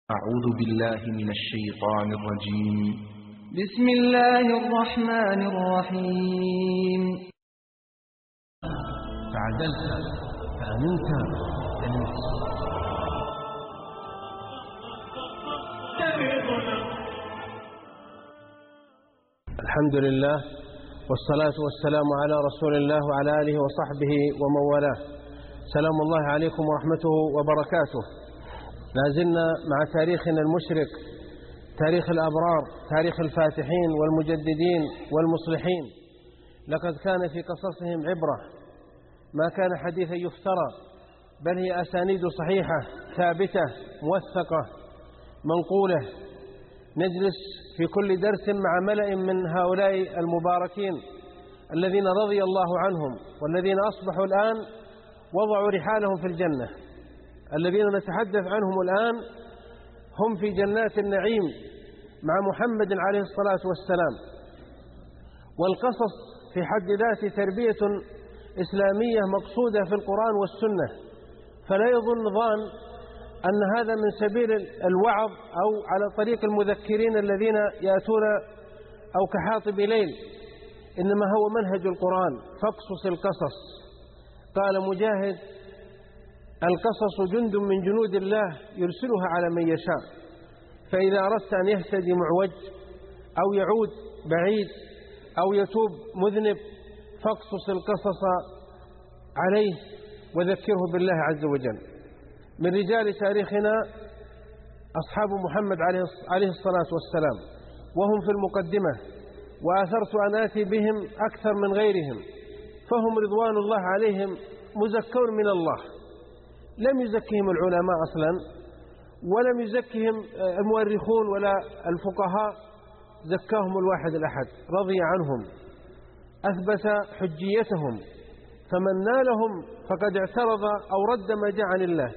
أعوذ بالله من الشيطان الرجيم. بسم الله الرحمن الرحيم. تعدلت فأمنت تنس. الحمد لله والصلاة والسلام على رسول الله وعلى آله وصحبه ومن والاه. سلام الله عليكم ورحمته وبركاته. لازلنا مع تاريخنا المشرق، تاريخ الأبرار، تاريخ الفاتحين والمجددين والمصلحين. لقد كان في قصصهم عبرة، ما كان حديثا يفترى، بل هي أسانيد صحيحة ثابتة موثقة منقولة. نجلس في كل درس مع ملأ من هؤلاء المباركين الذين رضي الله عنهم، والذين أصبحوا الآن وضعوا رحالهم في الجنة. الذين نتحدث عنهم الآن هم في جنات النعيم مع محمد عليه الصلاة والسلام. والقصص في حد ذاته تربية إسلامية مقصودة في القرآن والسنة، فلا يظن ظان أن هذا من سبيل الوعظ أو على طريق المذكرين الذين يأتون أو كحاطب ليل، إنما هو منهج القرآن. فاقصص القصص. قال مجاهد: القصص جند من جنود الله يرسلها على من يشاء، فإذا أردت أن يهتدي معوج أو يعود بعيد أو يتوب مذنب فاقصص القصص عليه وذكره بالله عز وجل. من رجال تاريخنا أصحاب محمد عليه الصلاة والسلام، وهم في المقدمة، وآثرت أن آتي بهم أكثر من غيرهم، فهم رضوان الله عليهم مزكون من الله. لم يزكهم العلماء أصلا، ولم يزكهم المؤرخون ولا الفقهاء، زكاهم الواحد الأحد، رضي عنهم، أثبت حجيتهم، فمن نالهم فقد اعترض أو رد ما جاء عن الله.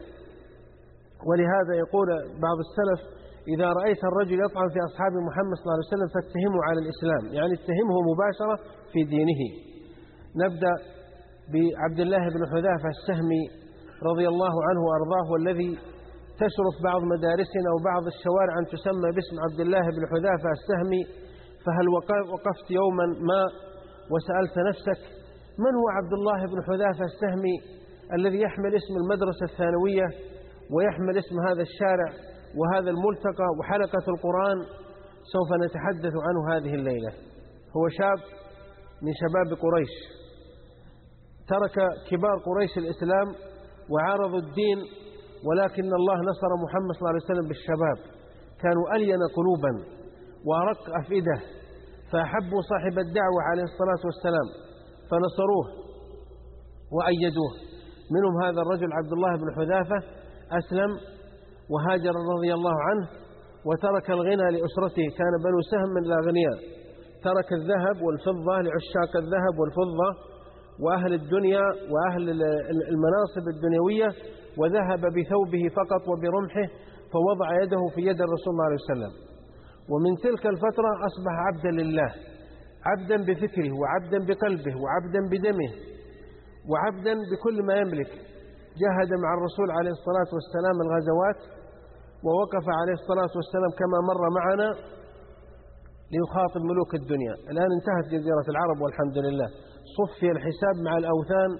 ولهذا يقول بعض السلف: إذا رأيت الرجل يطعن في أصحاب محمد صلى الله عليه وسلم فاتهمه على الإسلام، يعني اتهمه مباشرة في دينه. نبدأ بعبد الله بن حذافة السهمي رضي الله عنه وأرضاه، والذي تشرف بعض مدارسنا وبعض الشوارع أن تسمى باسم عبد الله بن حذافة السهمي. فهل وقفت يوما ما وسألت نفسك من هو عبد الله بن حذافة السهمي الذي يحمل اسم المدرسة الثانوية ويحمل اسم هذا الشارع وهذا الملتقى وحلقة القرآن؟ سوف نتحدث عنه هذه الليلة. هو شاب من شباب قريش، ترك كبار قريش الإسلام وعارضوا الدين، ولكن الله نصر محمد صلى الله عليه وسلم بالشباب، كانوا ألين قلوبا وأرق أفئدة، فأحبوا صاحب الدعوة عليه الصلاة والسلام فنصروه وأيدوه. منهم هذا الرجل عبد الله بن حذافة، أسلم وهاجر رضي الله عنه، وترك الغنى لأسرته. كان بنو سهم من الأغنياء، ترك الذهب والفضة لعشاق الذهب والفضة وأهل الدنيا وأهل المناصب الدنيوية، وذهب بثوبه فقط وبرمحه، فوضع يده في يد الرسول صلى الله عليه وسلم. ومن تلك الفترة أصبح عبدا لله، عبدا بفكره وعبدا بقلبه وعبدا بدمه وعبدا بكل ما يملك. جاهد مع الرسول عليه الصلاة والسلام الغزوات، ووقف عليه الصلاة والسلام كما مر معنا ليخاطب ملوك الدنيا. الآن انتهت جزيرة العرب والحمد لله، صفي الحساب مع الأوثان،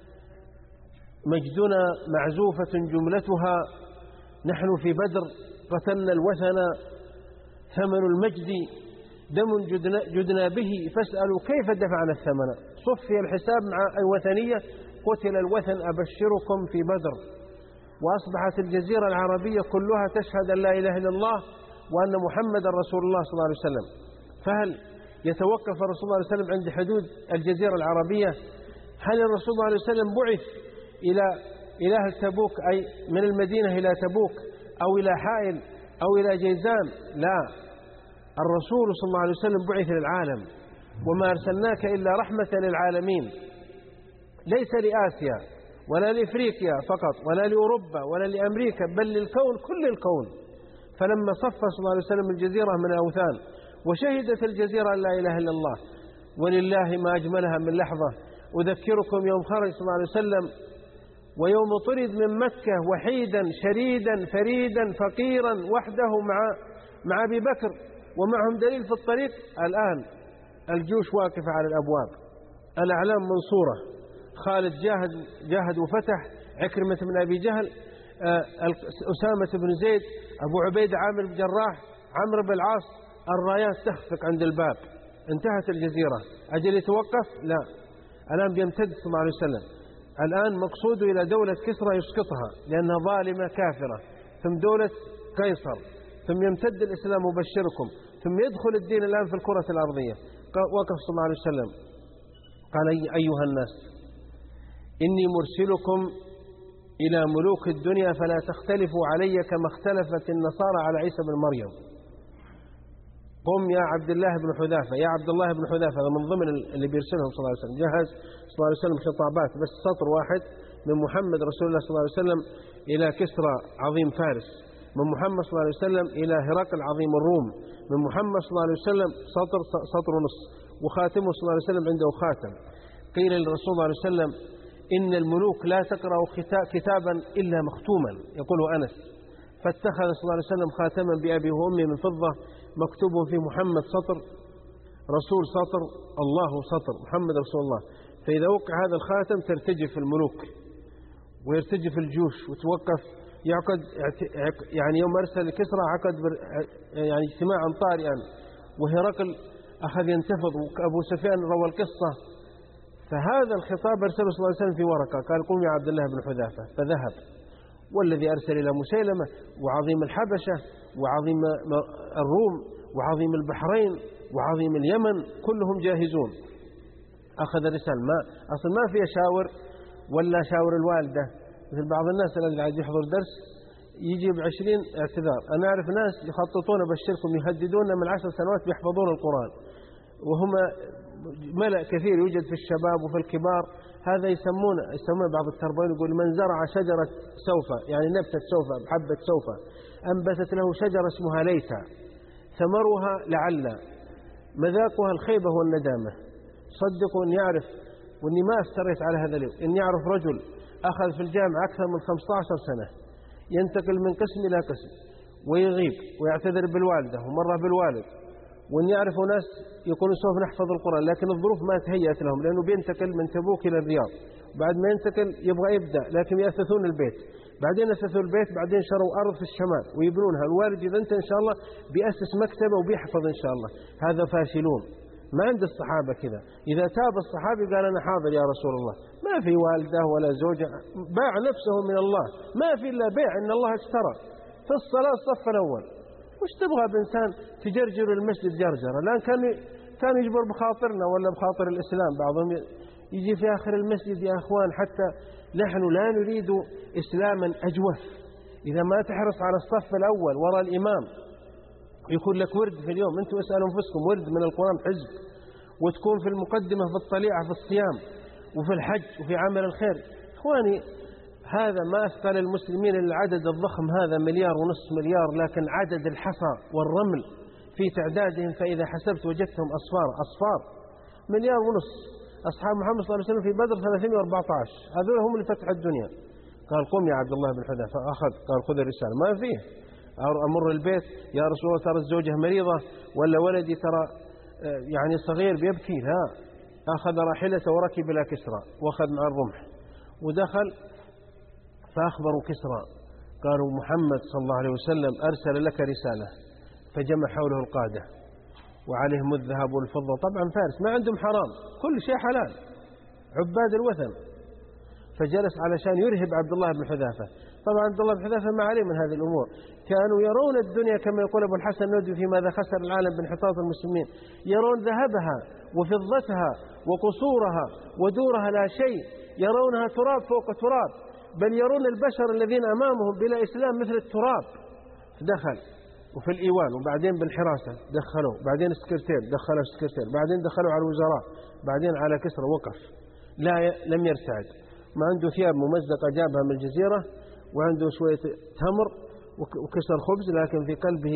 مجدنا معزوفة جملتها، نحن في بدر قتلنا الوثن، ثمن المجد دم جدنا به، فاسألوا كيف دفعنا الثمن. صفي الحساب مع الوثنية، قتل الوثن أبشركم في بدر. وأصبحت الجزيرة العربية كلها تشهد أن لا إله إلا الله وأن محمد رسول الله صلى الله عليه وسلم. فهل يتوقف الرسول صلى الله عليه وسلم عند حدود الجزيرة العربية؟ هل الرسول صلى الله عليه وسلم بعث إلى تبوك، أي من المدينة إلى تبوك أو إلى حائل أو إلى جيزان؟ لا، الرسول صلى الله عليه وسلم بعث للعالم، وما أرسلناك إلا رحمة للعالمين، ليس لآسيا ولا لإفريقيا فقط ولا لأوروبا ولا لأمريكا، بل للكون كل الكون. فلما صفى صلى الله عليه وسلم الجزيرة من الأوثان وشهدت الجزيرة أن لا إله إلا الله، ولله ما أجملها من لحظة. أذكركم يوم خرج صلى الله عليه وسلم ويوم طرد من مكة وحيدا شريدا فريدا فقيرا وحده مع أبي بكر ومعهم دليل في الطريق، الآن الجيوش واقفة على الأبواب، الأعلام منصورة، خالد جاهد وفتح، عكرمة بن أبي جهل، أسامة بن زيد، أبو عبيدة عامر بن جراح، عمرو بن العاص، الرايات تخفق عند الباب، انتهت الجزيرة. أجل يتوقف؟ لا، الآن بيمتد صلى الله عليه وسلم، الآن مقصوده إلى دولة كسرى يسقطها لأنها ظالمة كافرة، ثم دولة قيصر، ثم يمتد الإسلام مبشركم، ثم يدخل الدين الآن في الكرة الأرضية. وقف صلى الله عليه وسلم قال: أيها الناس، إني مرسلكم إلى ملوك الدنيا فلا تختلفوا علي كما اختلفت النصارى على عيسى بن مريم. قم يا عبد الله بن حذافة، يا عبد الله بن حذافة، هذا من ضمن اللي بيرسلهم صلى الله عليه وسلم. جهز صلى الله عليه وسلم خطابات، بس سطر واحد من محمد رسول الله صلى الله عليه وسلم إلى كسرى عظيم فارس، من محمد صلى الله عليه وسلم إلى هرقل عظيم الروم، من محمد صلى الله عليه وسلم سطر ونص، وخاتمه صلى الله عليه وسلم عنده خاتم. قيل للرسول صلى الله عليه وسلم: إن الملوك لا تقرأ كتابا إلا مختوما، يقوله أنس. فاتخذ صلى الله عليه وسلم خاتما بأبي وأمي من فضة مكتوب في محمد سطر، رسول سطر، الله سطر، محمد رسول الله. فإذا وقع هذا الخاتم ترتجف الملوك ويرتجف الجيوش وتوقف، يعقد يعني يوم أرسل كسرى عقد يعني اجتماعا طارئا، وهرقل أخذ ينتفض، وأبو سفيان روى القصة. فهذا الخطاب أرسله صلى الله عليه وسلم في ورقة، قال: قم يا عبد الله بن حذافة، فذهب. والذي أرسل إلى مسيلمة وعظيم الحبشة وعظيم الروم وعظيم البحرين وعظيم اليمن كلهم جاهزون. أخذ الرسالة، أصلا ما في شاور ولا شاور الوالدة مثل بعض الناس الذي عايز يحضر درس يجيب 20 اعتذار. أنا أعرف ناس يخططون بشركم يهددون من 10 سنوات بيحفظون القرآن، وهم ملأ كثير يوجد في الشباب وفي الكبار. هذا يسمون بعض التربويين يقول: من زرع شجرة سوفة، يعني نبتة سوفة، حبة سوفة، أنبتت له شجرة اسمها ليتا، ثمرها لعل، مذاقها الخيبة والندامة. صدقوا إن يعرف، وإني ما افتريت على هذا اليوم، إن يعرف رجل أخذ في الجامعة أكثر من 15 سنة، ينتقل من قسم إلى قسم ويغيب ويعتذر بالوالدة ومرة بالوالد، وإن يعرفوا ناس يقولون سوف نحفظ القرآن، لكن الظروف ما تهيأت لهم، لأنه بينتقل من تبوك إلى الرياض، بعد ما ينتقل يبغى يبدأ، لكن يأسسون البيت، بعدين أسسوا البيت، بعدين شروا أرض في الشمال ويبنونها. الوالد إذا أنت إن شاء الله بيأسس مكتبة وبيحفظ إن شاء الله. هذا فاشلون، ما عند الصحابة كذا. إذا تاب الصحابي قال: أنا حاضر يا رسول الله، ما في والده ولا زوجة، باع نفسه من الله، ما في إلا بيع، إن الله اشترى في الصلاة الصف الأول. وش تبغى بإنسان تجرجر المسجد جرجرة؟ الآن كان يجبر بخاطرنا ولا بخاطر الإسلام. بعضهم يجي في آخر المسجد: يا أخوان، حتى نحن لا نريد إسلاما أجوف. إذا ما تحرص على الصف الأول وراء الإمام يكون لك ورد في اليوم، أنتم اسألوا أنفسكم، ورد من القرآن حزب، وتكون في المقدمة في الطليعة في الصيام وفي الحج وفي عمل الخير. إخواني، هذا ما أثقل المسلمين العدد الضخم هذا، 1.5 مليار، لكن عدد الحصى والرمل في تعدادهم فإذا حسبت وجدتهم أصفار 1.5 مليار. أصحاب محمد صلى الله عليه وسلم في بدر 314، هذول هم اللي فتحوا الدنيا. قال: قم يا عبد الله بن حذافة، فأخذ، قال: خذ الرسالة. ما فيه أمر البيت: يا رسول الله ترى الزوجة مريضة، ولا ولدي ترى يعني صغير بيبكي. لا، أخذ راحلته وركب إلى كسرى وأخذ مع الرمح ودخل. فأخبروا كسرى، قالوا: محمد صلى الله عليه وسلم أرسل لك رسالة. فجمع حوله القادة وعليهم الذهب والفضة. طبعا فارس ما عندهم حرام، كل شيء حلال، عباد الوثن. فجلس علشان يرهب عبد الله بن حذافة. طبعا عبد الله بن حذافة ما عليه من هذه الأمور. كانوا يرون الدنيا كما يقول أبو الحسن الندوي في ماذا خسر العالم بانحطاط المسلمين، يرون ذهبها وفضتها وقصورها ودورها لا شيء، يرونها تراب فوق تراب، بل يرون البشر الذين أمامهم بلا إسلام مثل التراب. دخل وفي الإيوان، وبعدين بالحراسة دخلوا، بعدين السكرتير دخلوا السكرتير، بعدين دخلوا على الوزراء، بعدين على كسرى. وقف، لم يرتعد، ما عنده ثياب ممزقة جابها من الجزيرة، وعنده شوية تمر وكسر خبز، لكن في قلبه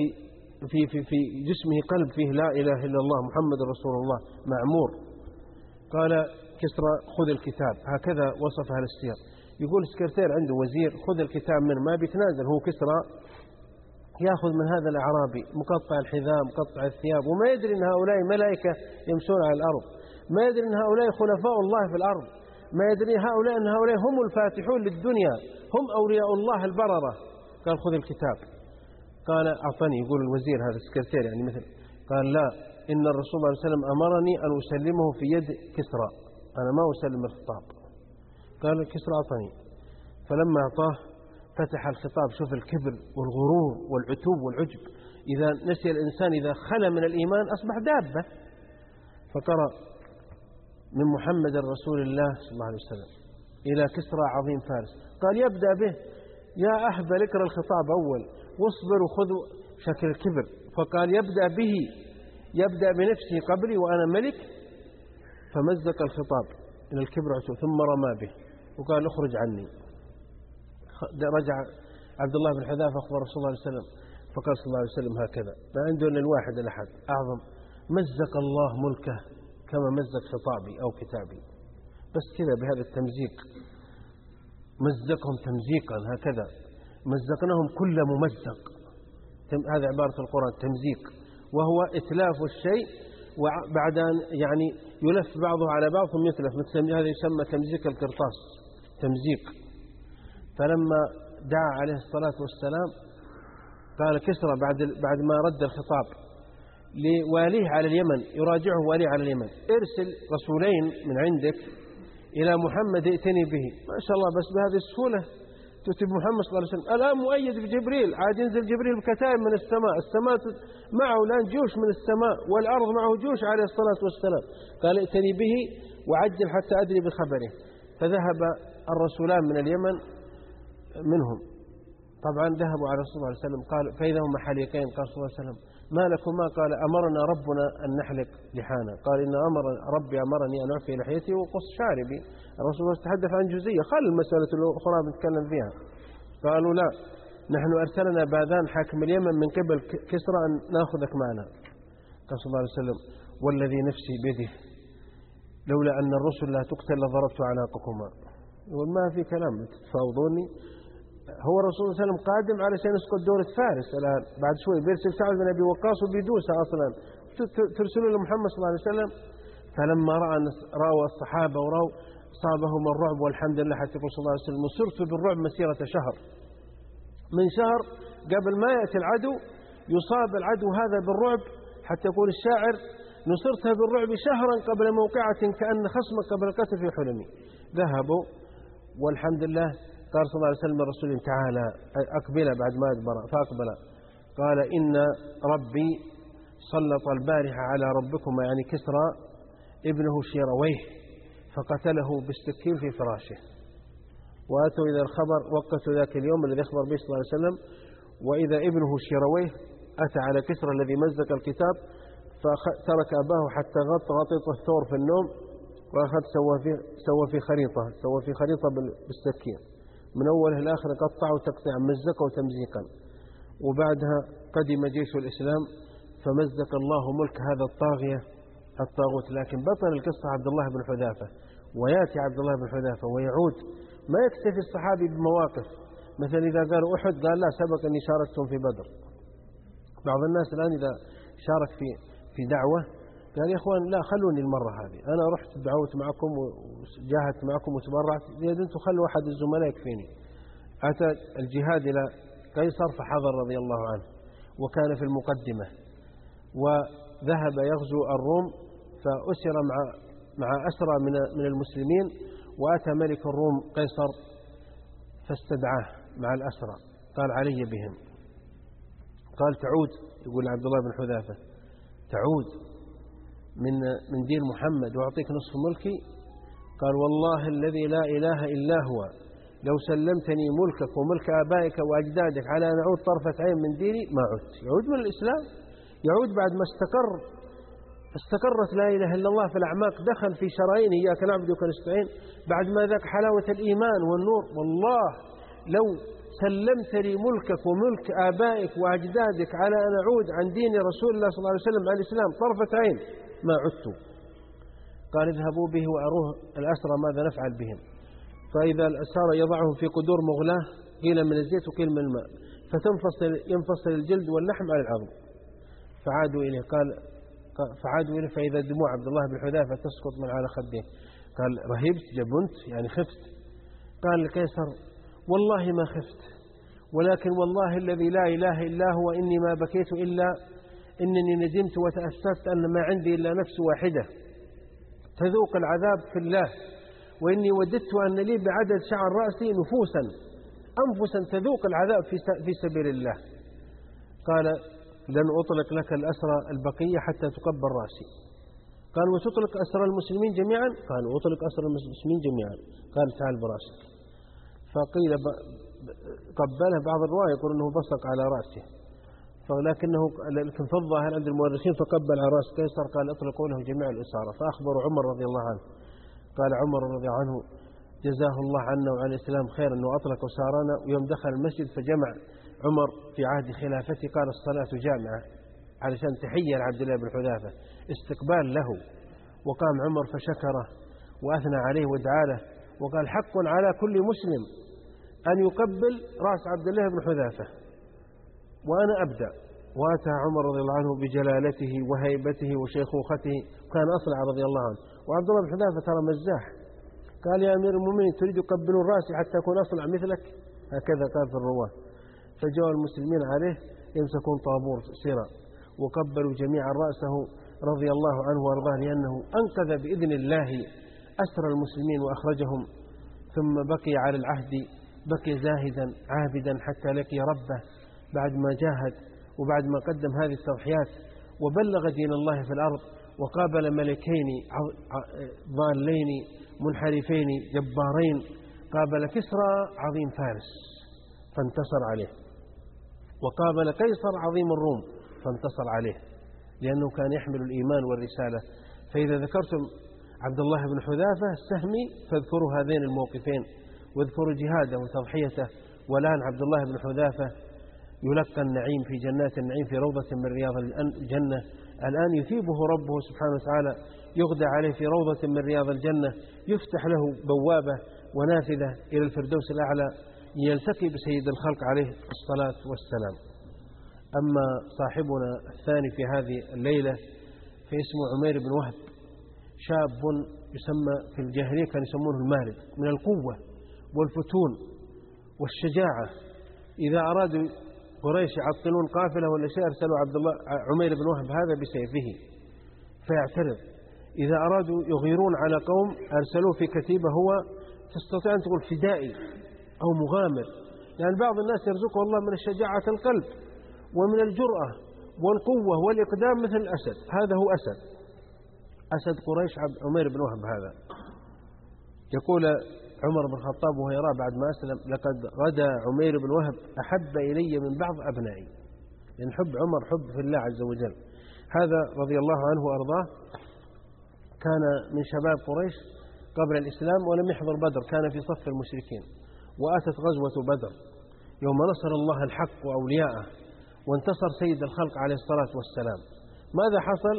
في جسمه قلب فيه لا إله إلا الله محمد رسول الله معمور. قال كسرى: خذ الكتاب. هكذا وصف أهل السير. يقول السكرتير عنده وزير خذ الكتاب منه، ما بيتنازل هو كسرى، يأخذ من هذا الأعرابي مقطع الحذاء مقطع الثياب، وما يدري أن هؤلاء ملائكة يمشون على الأرض، ما يدري أن هؤلاء خلفاء الله في الأرض، ما يدري هؤلاء أن هؤلاء هم الفاتحون للدنيا، هم أولياء الله البررة. قال خذ الكتاب. قال أعطني، يقول الوزير هذا السكرتير يعني مثل، قال لا، إن الرسول صلى الله عليه وسلم أمرني أن أسلمه في يد كسرى، أنا ما أسلم الخطاب. قال كسرى أعطني، فلما أعطاه فتح الخطاب. شوف الكبر والغرور والعتوب والعجب، إذا نسي الإنسان إذا خلى من الإيمان أصبح دابة. فقرأ من محمد رسول الله صلى الله عليه وسلم إلى كسرى عظيم فارس. قال يبدأ به، يا أهبل اقرأ الخطاب أول واصبر وخذ شكل الكبر. فقال يبدأ به، يبدأ بنفسه قبلي وأنا ملك. فمزق الخطاب إلى الكبر ثم رمى به وقال اخرج عني. رجع عبد الله بن حذافة أخبر رسول الله صلى الله عليه وسلم، فقال صلى الله عليه وسلم هكذا، ما عنده إلا الواحد الأحد أعظم، مزق الله ملكه كما مزق خطابي أو كتابي. بس كذا بهذا التمزيق، مزقهم تمزيقا هكذا، مزقناهم كل ممزق. هذا عبارة القرآن تمزيق، وهو إتلاف الشيء وبعد أن يعني يلف بعضه على بعض ثم يتلف، مثل هذا يسمى تمزيق القرطاس، تمزيق. فلما دعا عليه الصلاة والسلام قال كسرى بعد ما رد الخطاب لواليه على اليمن، يراجعه واليه على اليمن، ارسل رسولين من عندك إلى محمد ائتني به. ما شاء الله، بس بهذه السهولة تكتب محمد صلى الله عليه وسلم، الآن مؤيد بجبريل، عاد ينزل جبريل بكتائب من السماء معه الآن جيوش من السماء، والأرض معه جيوش عليه الصلاة والسلام. قال ائتني به وعجل حتى أدري بخبره. فذهب الرسولان من اليمن منهم، طبعا ذهبوا على رسول الله صلى الله عليه وسلم، قال فإذا هم حليقين. قال صلى الله عليه وسلم ما لكما؟ قال أمرنا ربنا أن نحلق لحانا. قال إن ربي أمرني أن أعفي لحيتي وقص شاربي. الرسول تحدث عن جزئية، خل المسألة الأخرى نتكلم فيها. قالوا لا، نحن أرسلنا باذان حاكم اليمن من قبل كسرى أن نأخذك معنا. قال صلى الله عليه وسلم والذي نفسي بيده لولا أن الرسل لا تقتل لضربت عناقكما. يقول ما في كلام تتفاوضوني، هو الرسول صلى الله عليه وسلم قادم علشان يسقط دورة فارس الآن، بعد شوي بيرسل سعد بن أبي وقاص وبيدوسها أصلا، ترسلوا لمحمد صلى الله عليه وسلم. فلما رأوا الصحابة ورأوا صابهم الرعب، والحمد لله حتى يقول صلى الله عليه وسلم وصرت بالرعب مسيرة شهر. من شهر قبل ما يأتي العدو يصاب العدو هذا بالرعب، حتى يقول الشاعر نصرتها بالرعب شهرا قبل موقعة كأن خصمك قبل القتل في حلمي. ذهبوا والحمد لله. قال صلى الله عليه وسلم الرسول تعالى أقبل بعد ما أدبر، فأقبل قال إن ربي سلط البارحة على ربكما يعني كسرى ابنه شيرويه فقتله بالسكين في فراشه. وأتوا إذا الخبر وقتوا ذاك اليوم الذي أخبر به صلى الله عليه وسلم، وإذا ابنه شيرويه أتى على كسرى الذي مزق الكتاب، فترك أباه حتى غطيت الثور في النوم، وأخذ سوى في خريطة بالسكين من أوله الآخر، قطعوا تقطيعا مزقوا تمزيقا. وبعدها قدم جيش الإسلام فمزق الله ملك هذا الطاغوت. لكن بطل القصة عبد الله بن حذافة، ويأتي عبد الله بن حذافة ويعود. ما يكتفي الصحابي بمواقف، مثلا إذا قالوا أحد قال لا سبق أني شاركتم في بدر. بعض الناس الآن إذا شارك في دعوة قال يا إخوان لا خلوني المرة هذه، أنا رحت دعوت معكم وجاهدت معكم وتبرعت، إذا أنتم خلوا أحد الزملاء يكفيني. أتى الجهاد إلى قيصر فحضر رضي الله عنه وكان في المقدمة، وذهب يغزو الروم فأسر مع أسرى من المسلمين، وأتى ملك الروم قيصر فاستدعاه مع الأسرى، قال علي بهم. قال تعود، يقول عبد الله بن حذافة تعود من دين محمد وأعطيك نصف ملكي؟ قال والله الذي لا إله إلا هو لو سلمتني ملكك وملك آبائك وأجدادك على أن أعود طرفة عين من ديني ما عدت. يعود من الإسلام، يعود بعد ما استقرت لا إله إلا الله في الأعماق، دخل في شرايين إياك نعبد وإياك نستعين، بعد ما ذاك حلاوة الإيمان والنور. والله لو سلمت لي ملكك وملك آبائك وأجدادك على أن أعود عن دين رسول الله صلى الله عليه وسلم على الإسلام طرفة عين ما عدت. قال اذهبوا به وأروه الأسرى ماذا نفعل بهم. فإذا الأسارة يضعهم في قدور مغلاة قيل من الزيت وقيل من الماء، ينفصل الجلد واللحم عن العظم. فعادوا إليه فإذا دموع عبد الله بن حذافة تسقط من على خده. قال رهبت جبنت يعني خفت. قال القيصر والله ما خفت، ولكن والله الذي لا إله إلا هو إني ما بكيت إلا إنني ندمت وتأسفت أن ما عندي إلا نفس واحدة تذوق العذاب في الله، وإني وددت أن لي بعدد شعر رأسي أنفسا تذوق العذاب في سبيل الله. قال لن أطلق لك الأسرى البقية حتى تقبل رأسي. قال وتطلق أسرى المسلمين جميعا؟ قال أطلق أسرى المسلمين جميعا. قال تعال برأسك. فقيل قبله، بعض الرواية يقول أنه بصق على رأسه، لكن في الظاهر عند المؤرخين فقبل على رأس قيصر. قال اطلقوا له جميع الأسارى. فأخبروا عمر رضي الله عنه. قال عمر رضي الله عنه جزاه الله عنا وعن الإسلام خير أنه أطلق أسارنا. ويوم دخل المسجد فجمع عمر في عهد خلافته قال الصلاة جامعة علشان تحية لعبد الله بن حذافة استقبال له. وقام عمر فشكره وأثنى عليه ودعا له وقال حق على كل مسلم أن يقبل رأس عبد الله بن حذافة وأنا أبدأ. وأتى عمر رضي الله عنه بجلالته وهيبته وشيخوخته، كان أصلع رضي الله عنه. وعبد الله بن حذافة ترى مزاح. قال يا أمير المؤمنين تريد يقبلون رأسي حتى أكون أصلع مثلك؟ هكذا قال في الرواه. فجاء المسلمين عليه يمسكون طابور سرى وقبلوا جميعا رأسه رضي الله عنه وارضاه، لأنه أنقذ بإذن الله أسر المسلمين وأخرجهم. ثم بقي على العهد، بقي زاهدا عابدا حتى لقي ربه بعد ما جاهد وبعد ما قدم هذه التضحيات وبلغ دين الله في الأرض، وقابل ملكين ضالين منحرفين جبارين. قابل كسرى عظيم فارس فانتصر عليه، وقابل قيصر عظيم الروم فانتصر عليه، لأنه كان يحمل الإيمان والرسالة. فإذا ذكرتم عبد الله بن حذافة السهمي فاذكروا هذين الموقفين واذكروا جهاده وتضحيته. والآن عبد الله بن حذافة يلقى النعيم في جنات النعيم في روضة من رياض الجنة. الآن يثيبه ربه سبحانه وتعالى، يغدى عليه في روضة من رياض الجنة، يفتح له بوابة ونافذة إلى الفردوس الأعلى يلتقي بسيد الخلق عليه الصلاة والسلام. أما صاحبنا الثاني في هذه الليلة فاسمه عمير بن وهب، شاب يسمى في الجاهلية كان يسمونه المارد، من القوة والفتون والشجاعة. إذا أرادوا قريش يعطلون قافلة ولا شيء أرسلوا عمير بن وهب هذا بسيفه فيعترض. إذا أرادوا يغيرون على قوم أرسلوه في كتيبة، هو تستطيع أن تقول فدائي أو مغامر. يعني بعض الناس يرزقه الله من الشجاعة القلب ومن الجرأة والقوة والإقدام مثل الأسد. هذا هو أسد قريش عمير بن وهب هذا. يقول عمر بن الخطاب وهو يراه بعد ما أسلم لقد غدا عمير بن وهب أحب إلي من بعض أبنائي، لأن حب عمر حب في الله عز وجل. هذا رضي الله عنه وأرضاه كان من شباب قريش قبل الإسلام ولم يحضر بدر، كان في صف المشركين. وأتت غزوة بدر يوم نصر الله الحق وأولياءه وانتصر سيد الخلق عليه الصلاة والسلام. ماذا حصل؟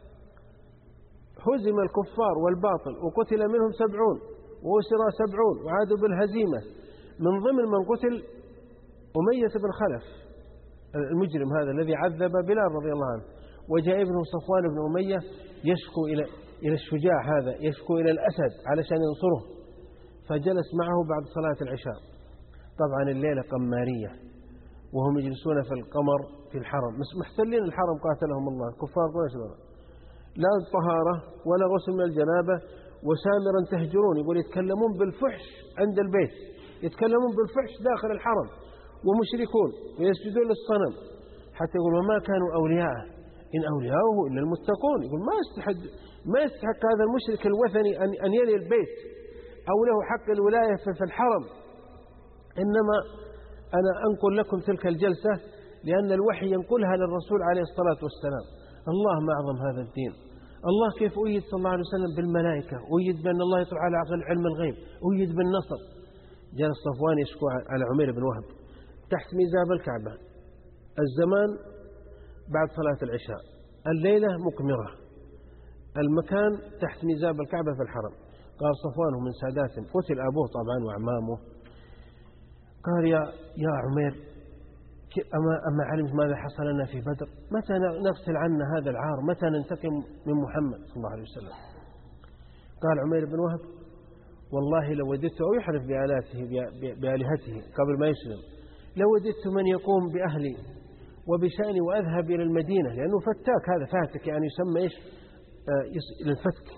هزم الكفار والباطل وقتل منهم 70 وأسر 70 وعادوا بالهزيمة. من ضمن من قتل أمية بن خلف المجرم هذا الذي عذب بلال رضي الله عنه. وجاء ابنه صفوان بن أمية يشكو إلى الشجاع هذا، يشكو إلى الأسد علشان ينصره، فجلس معه بعد صلاة العشاء. طبعا الليلة قمارية وهم يجلسون في القمر في الحرم، محتلين الحرم قاتلهم الله كفار قريش، لا طهارة ولا غسل من الجنابة وسامرا تهجرون. يقول يتكلمون بالفحش عند البيت، يتكلمون بالفحش داخل الحرم ومشركون ويسجدون للصنم. حتى يقول وما كانوا أولياءه إن أولياؤه إلا المتقون. يقول ما يستحق هذا المشرك الوثني أن يلي البيت أو له حق الولاية في الحرم. إنما أنا أنقل لكم تلك الجلسة لأن الوحي ينقلها للرسول عليه الصلاة والسلام. الله ما أعظم هذا الدين، الله كيف أيد صلى الله عليه وسلم بالملائكة، أيد بأن الله يطلع على عقل علم الغيب، أيد بالنصر. جاء صفوان يشكو على عمير بن وهب تحت ميزاب الكعبة، الزمان بعد صلاة العشاء، الليلة مقمرة، المكان تحت ميزاب الكعبة في الحرم. قال صفوان من ساداتهم، قتل أبوه طبعا وأعمامه. قال يا عمير أما علمت ماذا حصل لنا في بدر؟ متى نغسل عنا هذا العار؟ متى ننتقم من محمد صلى الله عليه وسلم؟ قال عمير بن وهب والله لو وددت، أو يحلف بآلهته قبل ما يسلم، لو وددت من يقوم بأهلي وبشأني وأذهب إلى المدينة، لأنه فتاك، هذا فاتك، يعني يسمى إيش؟ الفتك،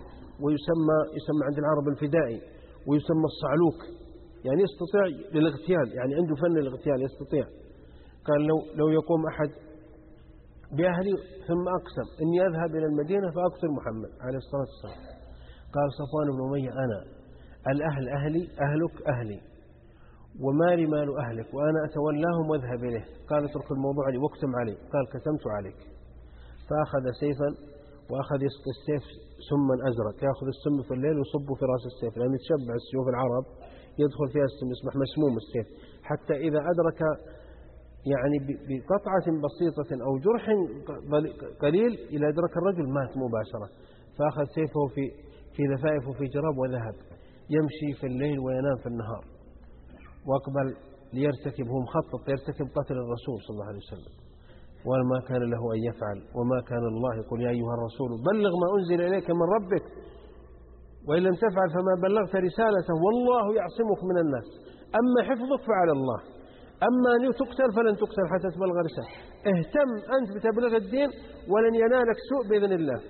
ويسمى عند العرب الفدائي، ويسمى الصعلوك، يعني يستطيع للاغتيال، يعني عنده فن الاغتيال يستطيع. قال لو يقوم أحد بأهلي ثم أقسم إني أذهب إلى المدينة فأقتل محمد عليه الصلاة والسلام. قال صفوان بن أمية أنا الأهل أهلي، أهلك أهلي، ومالي مال أهلك، وأنا أتولاهم واذهب إليه. قال اترك الموضوع لي واكتم علي. قال كتمت عليك. فأخذ سيفا وأخذ يسقي السيف سما أزرق، يأخذ السم في الليل ويصبه في رأس السيف، لأن يتشبع السيوف العرب يدخل فيها السم، يصبح مسموم السيف، حتى إذا أدرك يعني بقطعة بسيطة أو جرح قليل إلى أدرك الرجل مات مباشرة. فأخذ سيفه في لفائفه في جراب وذهب يمشي في الليل وينام في النهار، وأقبل ليرتكب، هو مخطط يرتكب قتل الرسول صلى الله عليه وسلم، وما كان له أن يفعل، وما كان الله يقول يا أيها الرسول بلغ ما أنزل إليك من ربك وإن لم تفعل فما بلغت رسالته والله يعصمك من الناس، أما حفظك فعلى الله، أما أن تقتل فلن تقتل حتى تبلغ رسالة. اهتم أنت بتبلغ الدين ولن ينالك سوء بإذن الله.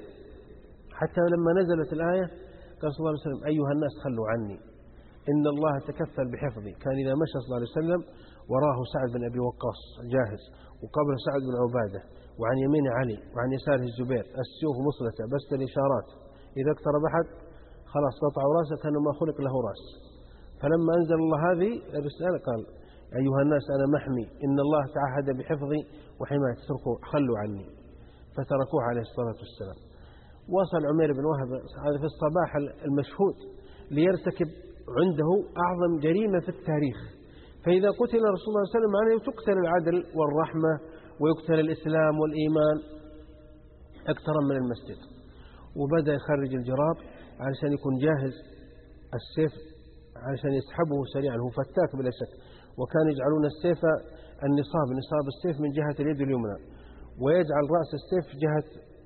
حتى لما نزلت الآية قال صلى الله عليه وسلم أيها الناس خلوا عني إن الله تكفل بحفظي. كان إذا مشى صلى الله عليه وسلم وراه سعد بن أبي وقاص جاهز، وقبل سعد بن عبادة، وعن يمين علي، وعن يساره الزبير، السيوف مصلته بس الإشارات، إذا اقترب أحد خلاص قطعوا رأسه كأنه ما خلق له رأس. فلما أنزل الله هذه الرسالة قال أيها الناس أنا محمي، إن الله تعهد بحفظي وحماية، خلوا عني. فتركوه عليه الصلاة والسلام. وصل عمير بن وهب هذا في الصباح المشهود ليرتكب عنده أعظم جريمة في التاريخ. فإذا قتل رسول الله صلى الله عليه وسلم معناه تقتل العدل والرحمة ويقتل الإسلام والإيمان. اقترب من المسجد وبدأ يخرج الجراب علشان يكون جاهز السيف علشان يسحبه سريعا، هو فتاك بلا شك. وكان يجعلون السيف نصاب السيف من جهة اليد اليمنى، ويجعل رأس السيف جهة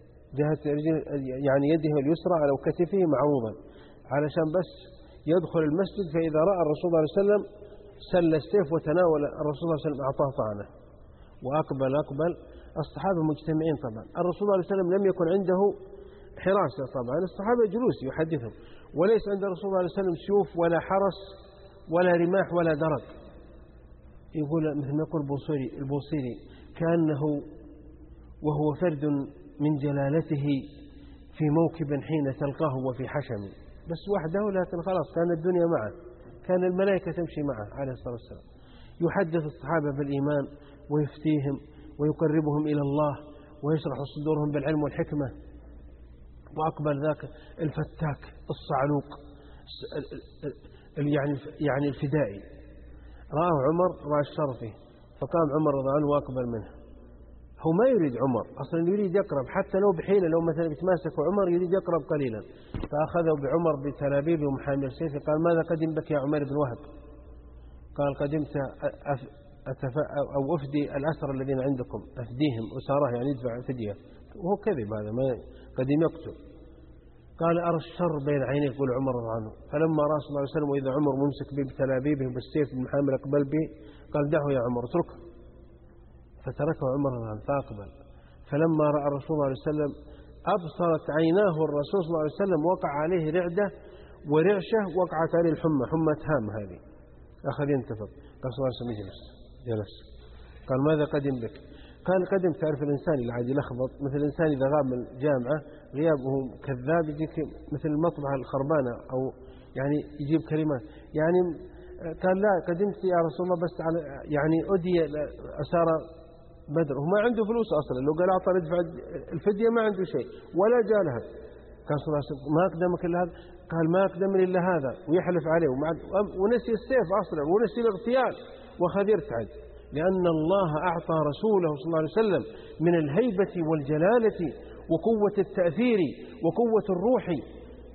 يعني يده اليسرى على كتفه معروضا علشان بس يدخل المسجد، فإذا رأى الرسول صلى الله عليه وسلم سل السيف وتناول الرسول صلى الله عليه وسلم أعطاه طعنه. وأقبل الصحابة مجتمعين. طبعا الرسول صلى الله عليه وسلم لم يكن عنده حراسة، طبعا الصحابة جلوس يحدثهم، وليس عند الرسول صلى الله عليه وسلم سيوف ولا حرس ولا رماح ولا درق. يقول مثل ما يقول البوصيري كأنه وهو فرد من جلالته في موكب حين تلقاه وفي حشم، بس وحده، لكن خلاص كان الدنيا معه، كان الملائكة تمشي معه عليه الصلاة والسلام. يحدث الصحابة بالإيمان ويفتيهم ويقربهم إلى الله ويشرح صدورهم بالعلم والحكمة. وأقبل ذاك الفتاك الصعلوق يعني الفدائي، رآه عمر رأى الشر فيه، فقام عمر رضي الله عنه وأقبل منه. هو ما يريد عمر أصلا، يريد يقرب حتى لو بحيلة، لو مثلا بيتماسك عمر يريد يقرب قليلا، فأخذه بعمر بتلابيبه ومحامل سيفه. قال ماذا قدم بك يا عمر بن وهب؟ قال قدمت أو أفدي الأسر الذين عندكم، أفديهم أساره يعني يدفع فدية، وهو كذب هذا، ما قدم يقتل. قال أرى الشر بين عينيه، يقول عمر رضي الله عنه. فلما رأى صلى الله عليه وسلم وإذا عمر ممسك بتلابيبه بالسيف المحامل أقبل به، قال دعه يا عمر اتركه، فتركه عمر رضي الله عنه فأقبل. فلما رأى الرسول صلى الله عليه وسلم أبصرت عيناه الرسول صلى الله عليه وسلم وقع عليه رعدة ورعشة، وقعت عليه الحمى، حمى هام هذه، أخذ ينتفض. قال صلى الله عليه وسلم جلس. قال ماذا قدم بك؟ قال قدم، تعرف الإنسان اللي عاد يلخبط، مثل الإنسان إذا غاب من الجامعة غيابه كذاب يجيك مثل المطبعة الخربانة، أو يعني يجيب كلمات يعني. قال لا قدمت يا رسول الله بس على يعني أدي أسار بدر، وما عنده فلوس أصلا، لو قال أعطى ندفع الفدية ما عنده شيء ولا جالها. قال صلى الله عليه وسلم ما أقدمك إلا هذا؟ قال ما أقدمني إلا هذا، ويحلف عليه ونسي السيف أصلا ونسي الاغتيال وخذ يرتعد، لأن الله أعطى رسوله صلى الله عليه وسلم من الهيبة والجلالة وقوة التأثير وقوة الروح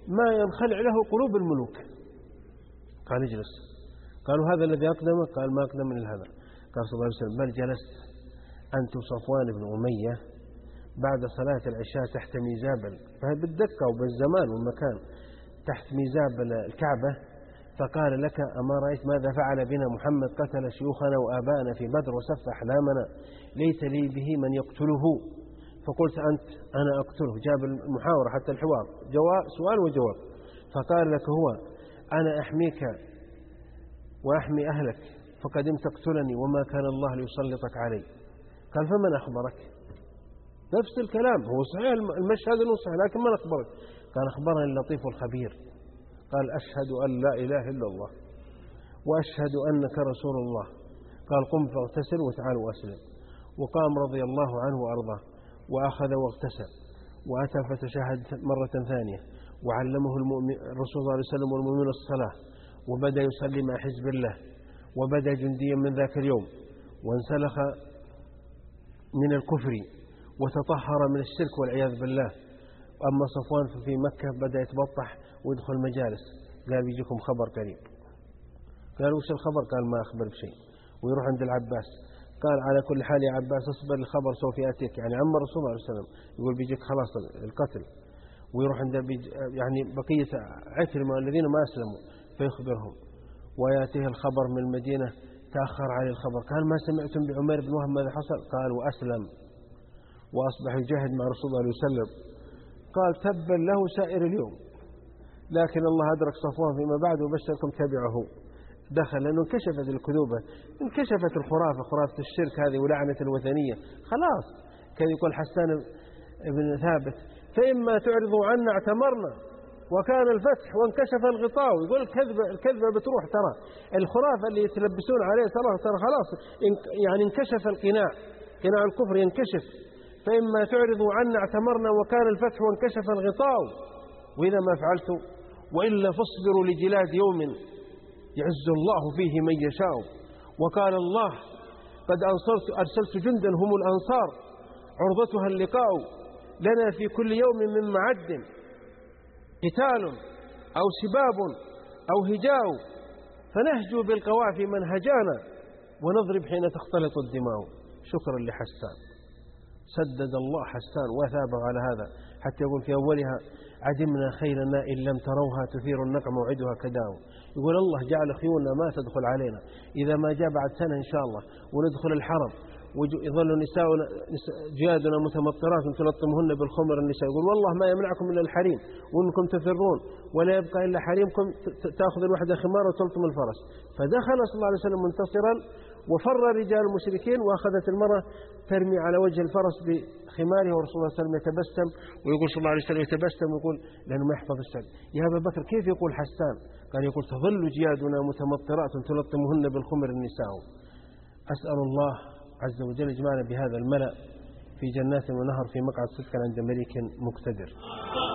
ما ينخلع له قلوب الملوك. قال اجلس. قالوا هذا الذي أقدمك؟ قال ما أقدم من هذا. قال صلى الله عليه وسلم بل جلست أنت وصفوان بن أمية بعد صلاة العشاء تحت ميزابل، فهي بالدقة وبالزمان والمكان، تحت ميزابل الكعبة، فقال لك أما رأيت ماذا فعل بنا محمد؟ قتل شيوخنا وآباءنا في بدر وسف أحلامنا، ليت لي به من يقتله. فقلت أنت أنا أقتله. جاب المحاورة حتى الحوار، سؤال وجواب. فقال لك هو أنا أحميك وأحمي أهلك فقد تقتلني وما كان الله ليسلطك علي. قال فمن أخبرك؟ نفس الكلام، هو صحيح المشهد أنه صحيح، لكن من أخبرك؟ قال أخبرني اللطيف الخبير. قال أشهد أن لا إله إلا الله وأشهد أنك رسول الله. قال قم فاغتسل وتعال وأسلم. وقام رضي الله عنه وأرضاه وأخذ واغتسل وأتى فتشهد مرة ثانية، وعلمه الرسول صلى الله عليه وسلم والمؤمنون الصلاة، وبدأ يصلي مع حزب الله، وبدأ جنديا من ذاك اليوم، وانسلخ من الكفر وتطهر من الشرك والعياذ بالله. أما صفوان في مكة بدأ يتبطح ويدخل مجالس، قال بيجيكم خبر قريب. قال وش الخبر؟ قال ما أخبر بشيء. ويروح عند العباس، قال على كل حال يا عباس اصبر الخبر سوف يأتيك، يعني عم الرسول صلى الله عليه وسلم يقول بيجيك خلاص القتل. ويروح عند يعني بقية عكرمة الذين ما أسلموا فيخبرهم، ويأتيه الخبر من المدينة تأخر عليه الخبر. قال ما سمعتم بعمير بن وهب ماذا حصل؟ قال وأسلم وأصبح يجاهد مع رسول الله عليه وسلم. قال تبا له سائر اليوم، لكن الله أدرك صفوان فيما بعد وبشركم تبعه. دخل لأنه انكشفت الكذوبة، انكشفت الخرافة، خرافة الشرك هذه ولعنة الوثنية، خلاص. كان يقول حسان بن ثابت فإما تعرضوا عنا اعتمرنا وكان الفتح وانكشف الغطاء. يقول الكذبة بتروح، ترى الخرافة اللي يتلبسون عليه ترى خلاص يعني انكشف القناع، قناع الكفر ينكشف. فإما تعرضوا عنا اعتمرنا وكان الفتح وانكشف الغطاء وإذا ما فعلتم وإلا فاصبروا لجلاد يوم يعز الله فيه من يشاء. وقال الله قد أرسلت جندا هم الأنصار عرضتها اللقاء لنا في كل يوم من معد قتال أو سباب أو هجاء فنهجو بالقوافي من هجانا ونضرب حين تختلط الدماء. شكرا لحسان، سدد الله حسان وثابه على هذا، حتى يقول في أولها عدمنا خيلنا إن لم تروها تثير النقع موعدها كداو. يقول الله جعل خيولنا ما تدخل علينا، إذا ما جاء بعد سنة إن شاء الله وندخل الحرم ويظل نساؤنا جيادنا متمطرات تلطمهن بالخمر النساء. يقول والله ما يمنعكم من الحريم وأنكم تفرون ولا يبقى إلا حريمكم تأخذ الوحدة خمار وتلطم الفرس. فدخل صلى الله عليه وسلم منتصرا وفر رجال المشركين، وأخذت المرأة ترمي على وجه الفرس بخماره، ورسول الله صلى الله عليه وسلم يتبسم، ويقول صلى الله عليه وسلم يتبسم ويقول لأنه ما يحفظ السد. يا أبا بكر كيف يقول حسان؟ قال يقول تظل جيادنا متمطرات تلطمهن بالخمر النساء. أسأل الله عز وجل يجمعنا بهذا الملأ في جنات ونهر في مقعد صدق عند ملك مقتدر.